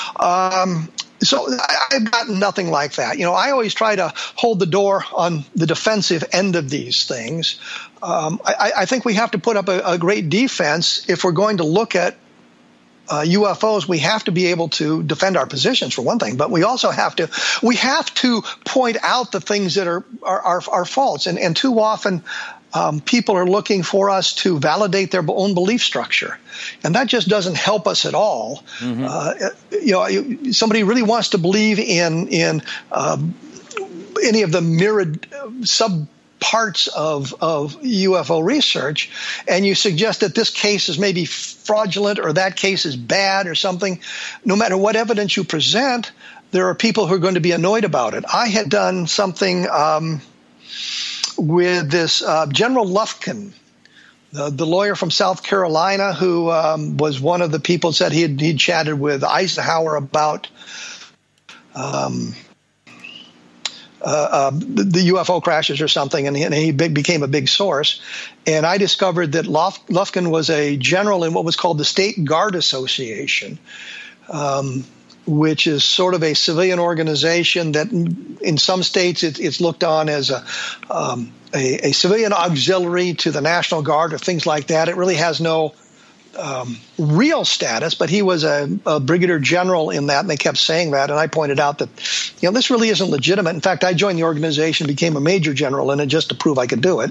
So I've gotten nothing like that. I always try to hold the door on the defensive end of these things. I think we have to put up a great defense if we're going to look at UFOs. We have to be able to defend our positions, for one thing, but we also have to point out the things that are false. And too often, people are looking for us to validate their own belief structure, and that just doesn't help us at all. Mm-hmm. Somebody really wants to believe in any of the myriad parts of UFO research, and you suggest that this case is maybe fraudulent or that case is bad or something. No matter what evidence you present, there are people who are going to be annoyed about it. I had done something with this General Lufkin, the lawyer from South Carolina, who was one of the people said he'd chatted with Eisenhower about the UFO crashes or something, and he became a big source. And I discovered that Lufkin was a general in what was called the State Guard Association, which is sort of a civilian organization that in some states it's looked on as a civilian auxiliary to the National Guard or things like that. It really has no real status, but he was a brigadier general in that, and they kept saying that. And I pointed out that, this really isn't legitimate. In fact, I joined the organization, became a major general in it just to prove I could do it.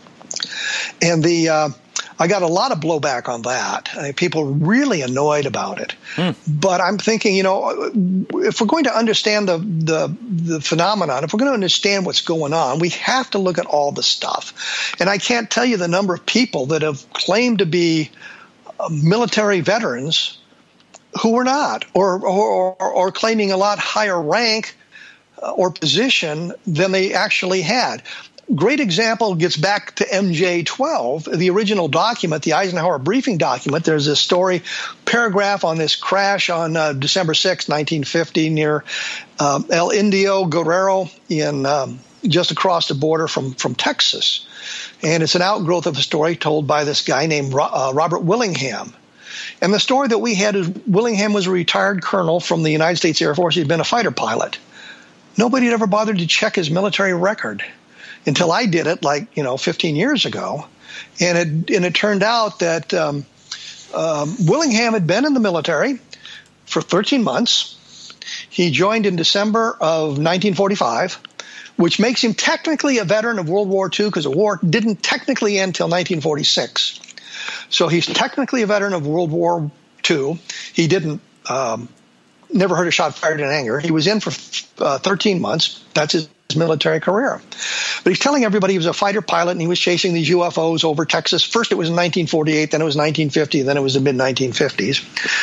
And I got a lot of blowback on that. People were really annoyed about it. But I'm thinking, if we're going to understand the phenomenon, if we're going to understand what's going on, we have to look at all the stuff. And I can't tell you the number of people that have claimed to be military veterans who were not, or claiming a lot higher rank or position than they actually had. Great example gets back to MJ-12, the original document, the Eisenhower briefing document. There's this story paragraph on this crash on December 6, 1950, near El Indio Guerrero in just across the border from Texas. And it's an outgrowth of a story told by this guy named Robert Willingham. And the story that we had is Willingham was a retired colonel from the United States Air Force. He'd been a fighter pilot. Nobody had ever bothered to check his military record until I did it 15 years ago. And it turned out that Willingham had been in the military for 13 months. He joined in December of 1945. Which makes him technically a veteran of World War II because the war didn't technically end until 1946. So he's technically a veteran of World War II. He didn't never heard a shot fired in anger. He was in for 13 months. That's his military career. But he's telling everybody he was a fighter pilot and he was chasing these UFOs over Texas. First it was in 1948, then it was 1950, then it was the mid-1950s.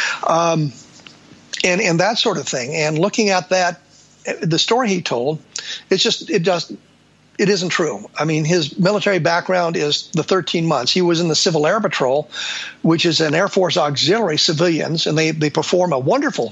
And that sort of thing. And looking at that, the story he told, it isn't true. I mean, his military background is the 13 months. He was in the Civil Air Patrol, which is an Air Force auxiliary, civilians, and they perform a wonderful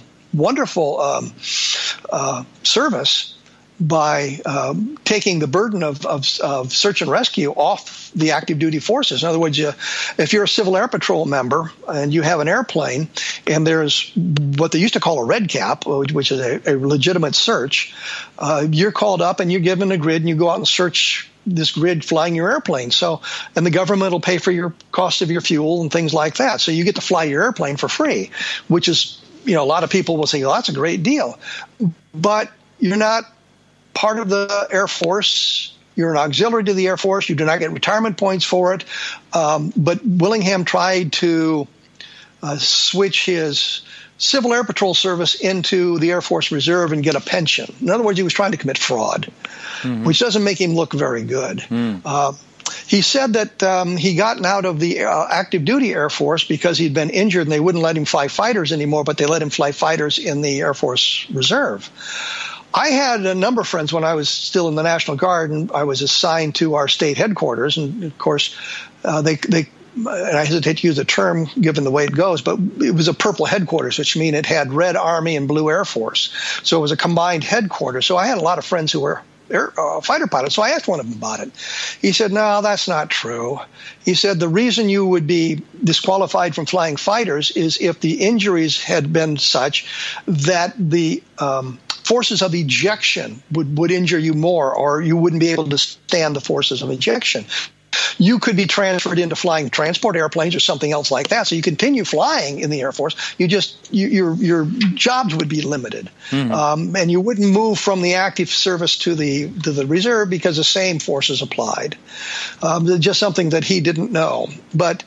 service by taking the burden of search and rescue off the active duty forces. In other words, if you're a Civil Air Patrol member and you have an airplane and there's what they used to call a red cap, which is a legitimate search, you're called up and you're given a grid and you go out and search this grid flying your airplane. And the government will pay for your cost of your fuel and things like that. So you get to fly your airplane for free, which is, a lot of people will say, well, that's a great deal. But you're not part of the Air Force. You're an auxiliary to the Air Force. You do not get retirement points for it. But Willingham tried to switch his Civil Air Patrol service into the Air Force Reserve and get a pension. In other words, he was trying to commit fraud, which doesn't make him look very good. He said that he'd gotten out of the active duty Air Force because he'd been injured and they wouldn't let him fly fighters anymore, but they let him fly fighters in the Air Force Reserve. I had a number of friends when I was still in the National Guard, and I was assigned to our state headquarters. And of course, they and I hesitate to use the term given the way it goes, but it was a purple headquarters, which means it had red Army and blue Air Force. So it was a combined headquarters. So I had a lot of friends who were fighter pilots. So I asked one of them about it. He said, no, that's not true. He said the reason you would be disqualified from flying fighters is if the injuries had been such that the forces of ejection would injure you more, or you wouldn't be able to stand the forces of ejection. You could be transferred into flying transport airplanes or something else like that. So you continue flying in the Air Force. Your jobs would be limited, and you wouldn't move from the active service to the reserve because the same forces applied. Just something that he didn't know, but.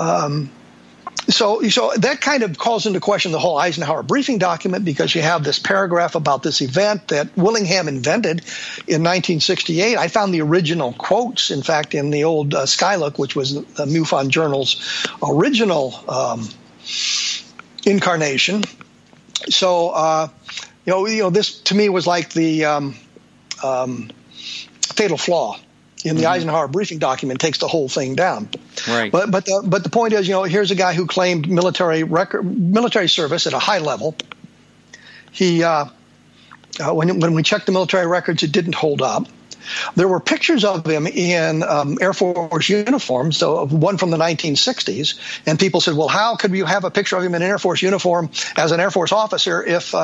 So that kind of calls into question the whole Eisenhower briefing document, because you have this paragraph about this event that Willingham invented in 1968. I found the original quotes, in fact, in the old Skylook, which was the MUFON Journal's original incarnation. So, this to me was like the fatal flaw in the Eisenhower briefing document. Takes the whole thing down. Right. But the point is, here's a guy who claimed military service at a high level. He when we checked the military records, it didn't hold up. There were pictures of him in Air Force uniforms, so one from the 1960s, and people said, well, how could we have a picture of him in an Air Force uniform as an Air Force officer if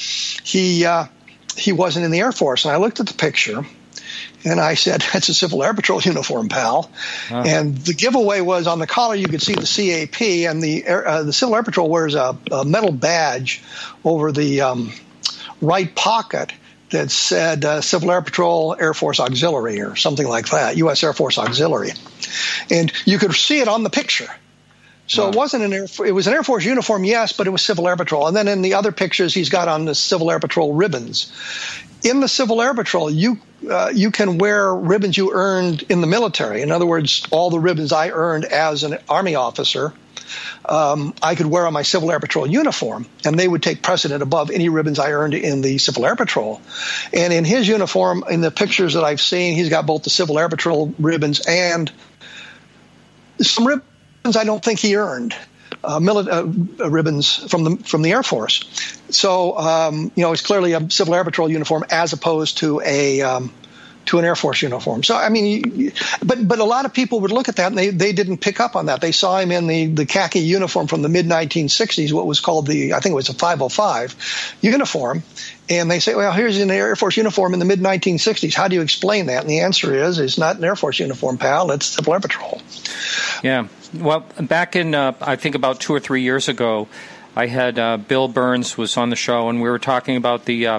he wasn't in the Air Force? And I looked at the picture, and I said, that's a Civil Air Patrol uniform, pal. And the giveaway was on the collar, you could see the CAP, and the Civil Air Patrol wears a metal badge over the right pocket that said Civil Air Patrol Air Force Auxiliary or something like that, U.S. Air Force Auxiliary. And you could see it on the picture. So it wasn't it was an Air Force uniform, yes, but it was Civil Air Patrol. And then in the other pictures, he's got on the Civil Air Patrol ribbons. In the Civil Air Patrol, you can wear ribbons you earned in the military. In other words, all the ribbons I earned as an Army officer, I could wear on my Civil Air Patrol uniform, and they would take precedent above any ribbons I earned in the Civil Air Patrol. And in his uniform, in the pictures that I've seen, he's got both the Civil Air Patrol ribbons and some ribbons I don't think he earned. Ribbons from the Air Force. So it's clearly a Civil Air Patrol uniform as opposed to an Air Force uniform. So I mean, but a lot of people would look at that and they didn't pick up on that. They saw him in the khaki uniform from the mid 1960s, what was called I think it was a 505 uniform, and they say, well, here's an Air Force uniform in the mid 1960s. How do you explain that? And the answer is, it's not an Air Force uniform, pal. It's Civil Air Patrol. Yeah. Well, back in, I think about 2 or 3 years ago, I had Bill Burns was on the show, and we were talking about the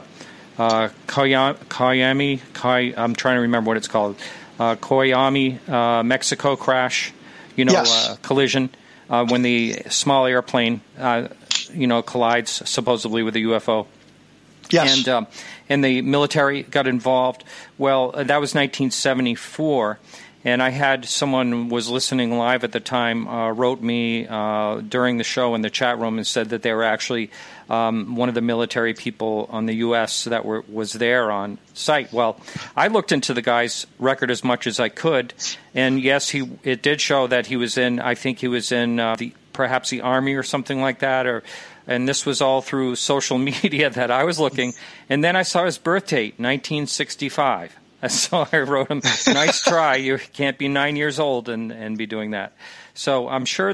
Cayambe, I'm trying to remember what it's called, Cayambe, Mexico crash, yes. Collision, when the small airplane, collides supposedly with a UFO. Yes. And the military got involved. Well, that was 1974. And I had someone who was listening live at the time wrote me during the show in the chat room and said that they were actually one of the military people on the U.S. that was there on site. Well, I looked into the guy's record as much as I could, and yes, it did show that he was in. I think he was in perhaps the Army or something like that, and this was all through social media that I was looking. And then I saw his birth date, 1965. So I wrote him, nice try. You can't be 9 years old and be doing that. So I'm sure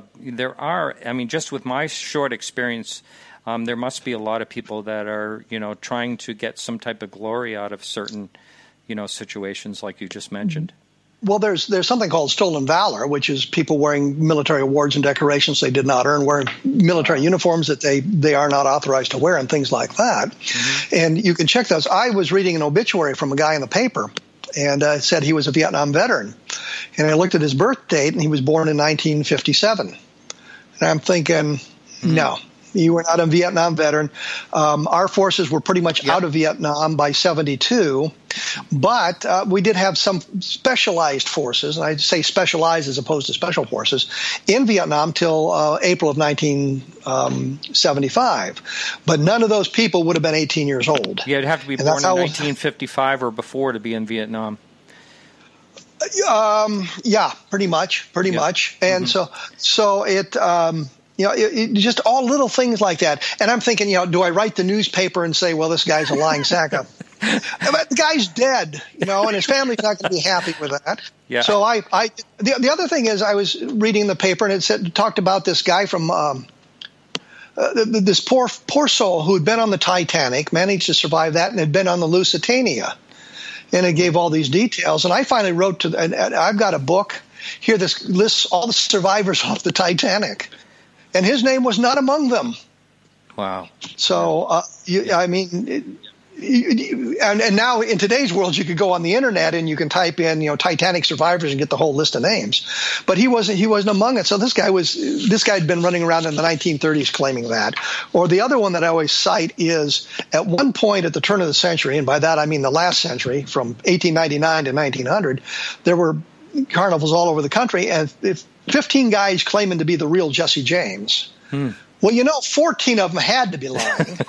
just with my short experience, there must be a lot of people that are, trying to get some type of glory out of certain, situations like you just mentioned. Well, there's something called stolen valor, which is people wearing military awards and decorations they did not earn, wearing military uniforms that they are not authorized to wear, and things like that. Mm-hmm. And you can check those. I was reading an obituary from a guy in the paper, and it said he was a Vietnam veteran. And I looked at his birth date, and he was born in 1957. And I'm thinking, no, You were not a Vietnam veteran. Our forces were pretty much out of Vietnam by 1972, but we did have some specialized forces, and I say specialized as opposed to special forces, in Vietnam till April of 1975. But none of those people would have been 18 years old. Yeah, you'd have to be born in 1955 or before to be in Vietnam. Yeah, pretty much. And so it, it just all little things like that. And I'm thinking, do I write the newspaper and say, well, this guy's a lying sack of... But the guy's dead, and his family's not going to be happy with that. Yeah. So the other thing is I was reading the paper and it talked about this guy from this poor soul who had been on the Titanic, managed to survive that, and had been on the Lusitania. And it gave all these details. And I finally wrote and I've got a book here. This lists all the survivors off the Titanic. And his name was not among them. Wow. So, and now in today's world, you could go on the internet and you can type in, Titanic survivors and get the whole list of names. But he wasn't among it. So this guy had been running around in the 1930s claiming that. Or the other one that I always cite is at one point at the turn of the century, and by that I mean the last century, from 1899 to 1900, there were carnivals all over the country, and 15 guys claiming to be the real Jesse James. Well, 14 of them had to be lying.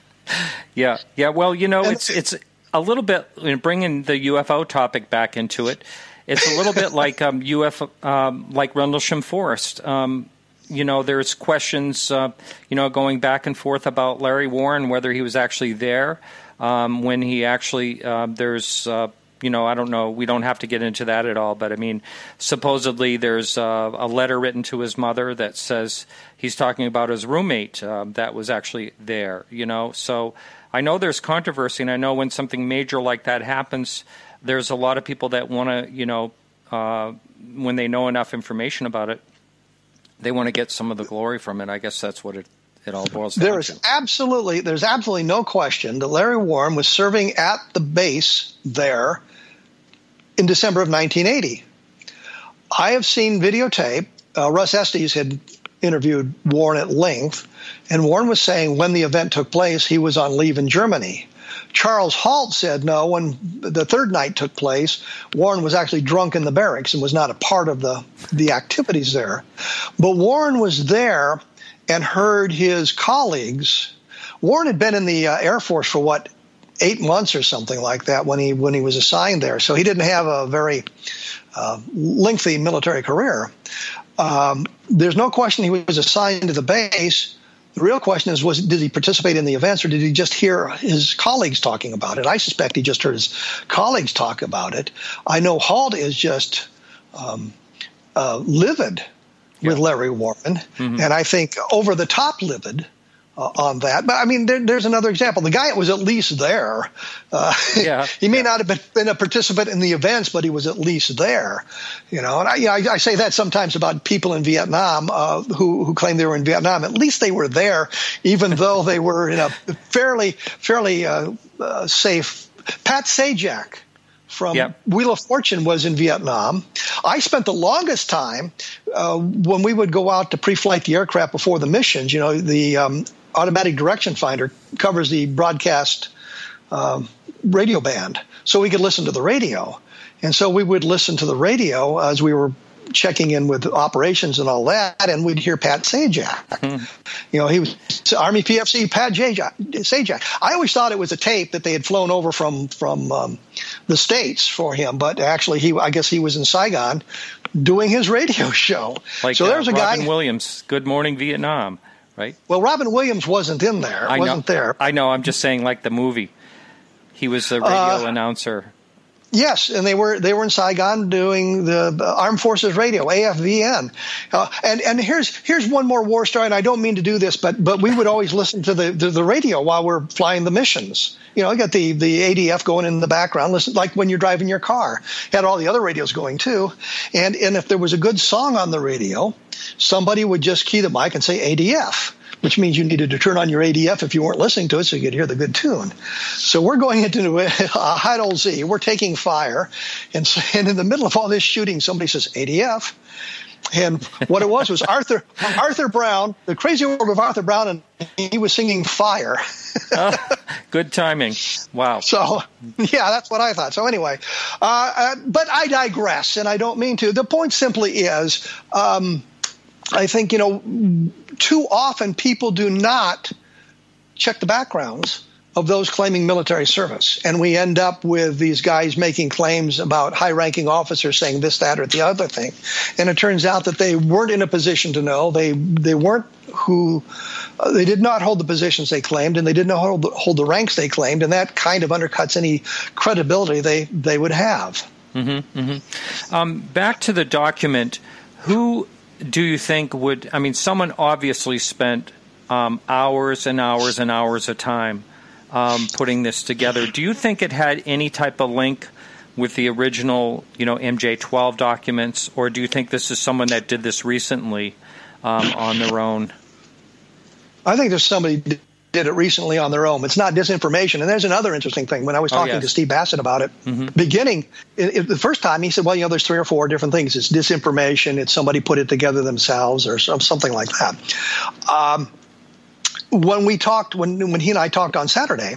Yeah. Well, it's a little bit, bringing the UFO topic back into it. It's a little bit like UFO, like Rendlesham Forest. There's questions, going back and forth about Larry Warren, whether he was actually there when he actually. There's. I don't know. We don't have to get into that at all. But, supposedly there's a letter written to his mother that says he's talking about his roommate that was actually there, So I know there's controversy, and I know when something major like that happens, there's a lot of people that want to, when they know enough information about it, they want to get some of the glory from it. I guess that's what it all boils down to. There's absolutely no question that Larry Warren was serving at the base there in December of 1980. I have seen videotape. Russ Estes had interviewed Warren at length, and Warren was saying when the event took place, he was on leave in Germany. Charles Halt said no, when the third night took place, Warren was actually drunk in the barracks and was not a part of the activities there. But Warren was there and heard his colleagues. Warren had been in the Air Force for 8 months or something like that when he was assigned there. So he didn't have a very lengthy military career. There's no question he was assigned to the base. The real question is, did he participate in the events, or did he just hear his colleagues talking about it? I suspect he just heard his colleagues talk about it. I know Halt is just livid with Larry Warren, and I think over the top livid on that. But there's another example. The guy was at least there. He may not have been a participant in the events, but he was at least there. And I say that sometimes about people in Vietnam who claim they were in Vietnam. At least they were there, even though they were in a fairly safe. Pat Sajak from Wheel of Fortune was in Vietnam. I spent the longest time when we would go out to pre-flight the aircraft before the missions. The automatic direction finder covers the broadcast radio band, so we could listen to the radio. And so we would listen to the radio as we were checking in with operations and all that, and we'd hear Pat Sajak. He was Army PFC Pat Sajak. I always thought it was a tape that they had flown over from the States for him, but actually I guess he was in Saigon doing his radio show. So there's a guy. Robin Williams, Good Morning Vietnam, right? Well, Robin Williams wasn't in there. Wasn't there. I know. I'm just saying, like the movie. He was the radio announcer. Yes, and they were in Saigon doing the Armed Forces Radio, AFVN. And here's one more war story, and I don't mean to do this, but we would always listen to the radio while we're flying the missions. You got the ADF going in the background, listen, like when you're driving your car. Had all the other radios going too. And if there was a good song on the radio, somebody would just key the mic and say ADF, which means you needed to turn on your ADF if you weren't listening to it so you could hear the good tune. So we're going into a high old Z. We're taking fire. And in the middle of all this shooting, somebody says ADF. And what it was Arthur Brown, the crazy world of Arthur Brown, and he was singing Fire. Good timing. Wow. So, yeah, that's what I thought. So anyway, but I digress, and I don't mean to. The point simply is, I think, too often people do not check the backgrounds of those claiming military service. And we end up with these guys making claims about high-ranking officers saying this, that, or the other thing. And it turns out that they weren't in a position to know. They weren't they did not hold the positions they claimed, and they did not hold the ranks they claimed, and that kind of undercuts any credibility they would have. Mm-hmm, mm-hmm. Back to the document, who do you think would, someone obviously spent hours and hours and hours of time putting this together. Do you think it had any type of link with the original, MJ-12 documents, or do you think this is someone that did this recently on their own? I think there's somebody who did it recently on their own. It's not disinformation. And there's another interesting thing. When I was talking to Steve Bassett about it, beginning, the first time, he said, well, there's 3 or 4 different things. It's disinformation. It's somebody put it together themselves or something like that. When he and I talked on Saturday,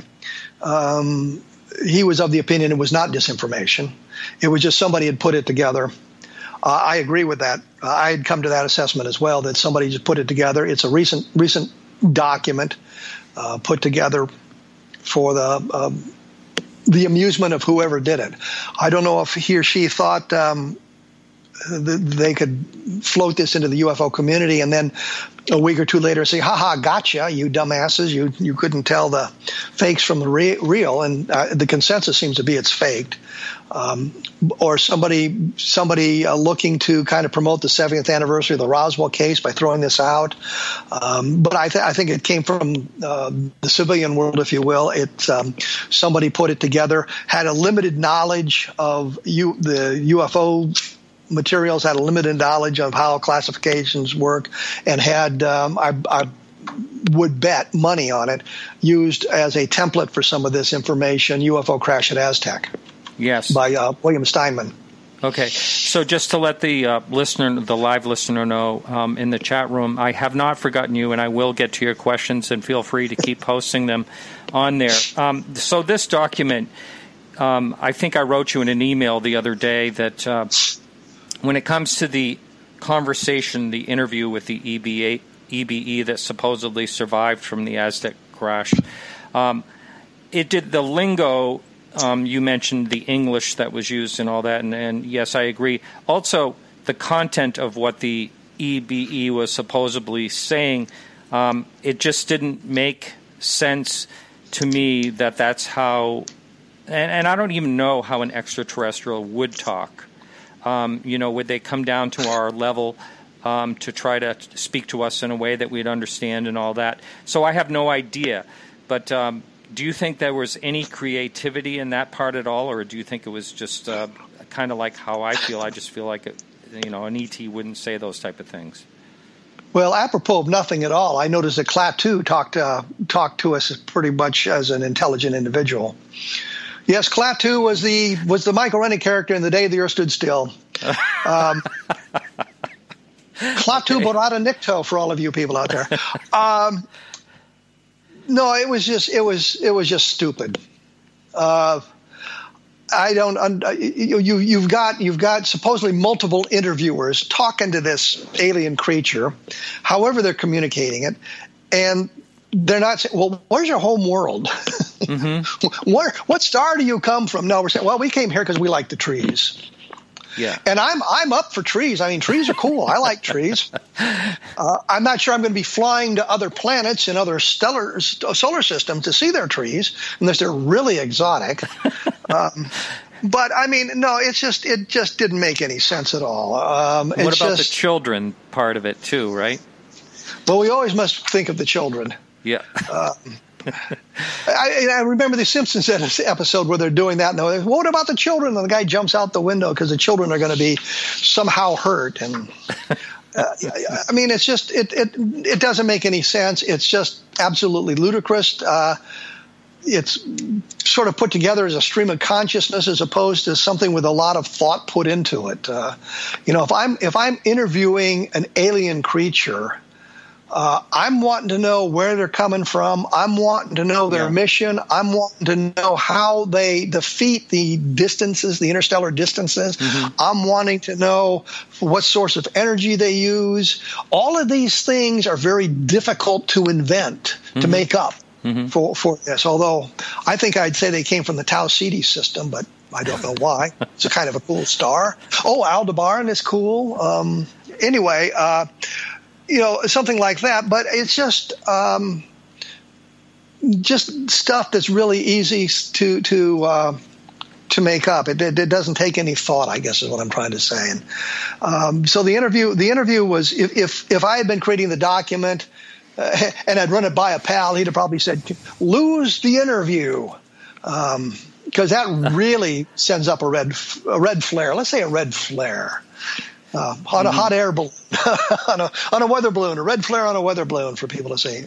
he was of the opinion it was not disinformation. It was just somebody had put it together. I agree with that. I had come to that assessment as well, that somebody just put it together. It's a recent document put together for the amusement of whoever did it. I don't know if he or she thought they could float this into the UFO community and then a week or two later say, ha, gotcha, you dumbasses, you couldn't tell the fakes from the real, and the consensus seems to be it's faked. Or somebody looking to kind of promote the 70th anniversary of the Roswell case by throwing this out. But I think it came from the civilian world, if you will. Somebody put it together, had a limited knowledge of the UFO materials, had a limited knowledge of how classifications work, and had, I would bet money on it, used as a template for some of this information, UFO Crash at Aztec. Yes. By William Steinman. Okay. So just to let the live listener know, in the chat room, I have not forgotten you, and I will get to your questions, and feel free to keep posting them on there. So this document, I think I wrote you in an email the other day that when it comes to the conversation, the interview with the EBE that supposedly survived from the Aztec crash, it did the lingo. You mentioned the English that was used and all that, and yes, I agree. Also, the content of what the EBE was supposedly saying, it just didn't make sense to me that that's how, and I don't even know how an extraterrestrial would talk. Would they come down to our level to try to speak to us in a way that we'd understand and all that? So I have no idea, but do you think there was any creativity in that part at all, or do you think it was just kind of like how I feel? I just feel like an ET wouldn't say those type of things. Well, apropos of nothing at all, I noticed that Klaatu talked to us pretty much as an intelligent individual. Yes, Klaatu was the Michael Rennie character in The Day the Earth Stood Still. Klaatu Barada Nikto for all of you people out there. No, it was just stupid. You've got supposedly multiple interviewers talking to this alien creature, however they're communicating it, and they're not saying, well, where's your home world? Mm-hmm. What star do you come from? No, we're saying, well, we came here because we like the trees. Yeah, and I'm up for trees. I mean, trees are cool. I like trees. I'm not sure I'm going to be flying to other planets and other solar systems to see their trees, unless they're really exotic. But I mean, no, it just didn't make any sense at all. What about the children part of it too, right? Well, we always must think of the children. Yeah. I remember the Simpsons episode where they're doing that, and they're like, what about the children? And the guy jumps out the window because the children are going to be somehow hurt. And I mean, it's just it doesn't make any sense. It's just absolutely ludicrous. it's sort of put together as a stream of consciousness as opposed to something with a lot of thought put into it. If I'm interviewing an alien creature, I'm wanting to know where they're coming from. I'm wanting to know their mission. I'm wanting to know how they defeat the distances, the interstellar distances. Mm-hmm. I'm wanting to know what source of energy they use. All of these things are very difficult to invent, to make up for this. Although I think I'd say they came from the Tau Ceti system, but I don't know why. It's a kind of a cool star. Oh, Aldebaran is cool. Anyway, something like that, but it's just stuff that's really easy to make up. It doesn't take any thought, I guess, is what I'm trying to say. And so the interview was, if I had been creating the document and I'd run it by a pal, he'd have probably said, "Lose the interview," because that really sends up a red flare. Let's say a red flare. On a hot air balloon, on a weather balloon, a red flare on a weather balloon for people to see.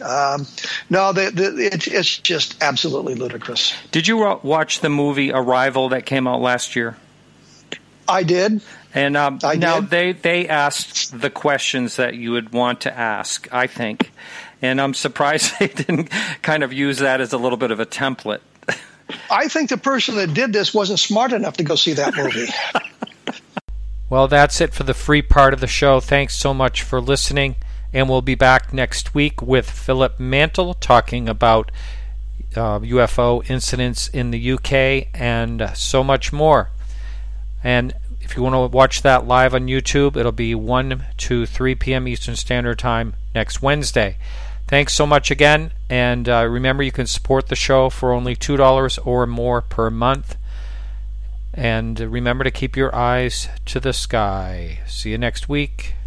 It's just absolutely ludicrous. Did you watch the movie Arrival that came out last year? I did. And they asked the questions that you would want to ask, I think. And I'm surprised they didn't kind of use that as a little bit of a template. I think the person that did this wasn't smart enough to go see that movie. Well, that's it for the free part of the show. Thanks so much for listening, and we'll be back next week with Philip Mantle talking about UFO incidents in the UK and so much more. And if you want to watch that live on YouTube, it'll be 1 to 3 p.m. Eastern Standard Time next Wednesday. Thanks so much again, and remember you can support the show for only $2 or more per month. And remember to keep your eyes to the sky. See you next week.